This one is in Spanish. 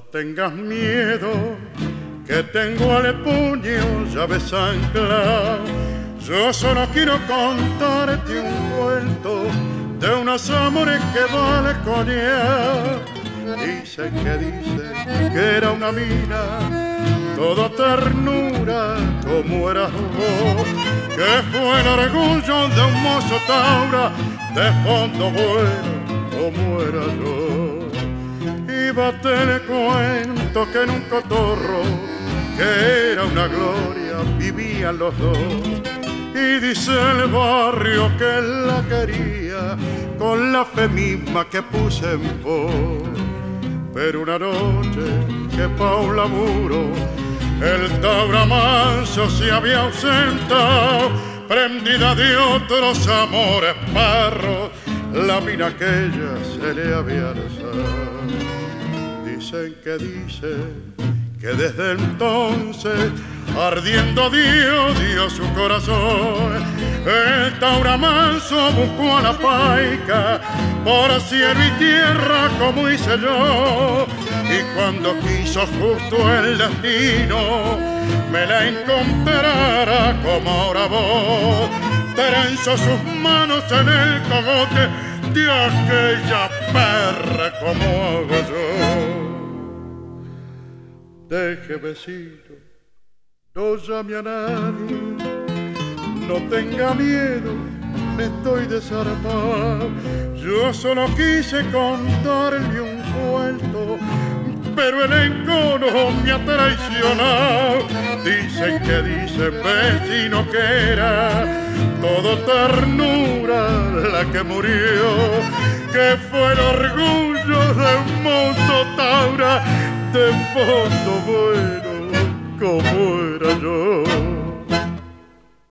tengas miedo, que tengo el puño llaves anclado. Yo solo quiero contarte un cuento de unos amores que vale coñar. Dicen que era una mina, todo ternura como eras vos, que fue el orgullo de un mozo taura, de fondo bueno como era yo. Iba te cuento que en un cotorro, que era una gloria, vivían los dos. Y dice el barrio que la quería con la fe misma que puse en voz. Pero una noche que Paula Muro, el taura manso se había ausentado, prendida de otros amores parros, la mina aquella se le había alzado. Dicen que desde entonces ardiendo dio su corazón. El taura manso buscó a la paica por cielo y tierra como hice yo, y cuando quiso justo el destino me la encontrara como ahora vos, trenzó sus manos en el cogote de aquella perra como hago yo. Deje besito, no llame a nadie, no tenga miedo, me estoy desarmado. Yo solo quise contarle un cuento, pero el encono me ha traicionado. Dicen vecino que era todo ternura la que murió, que fue el orgullo de un mozo taura, de fondo bueno como era yo.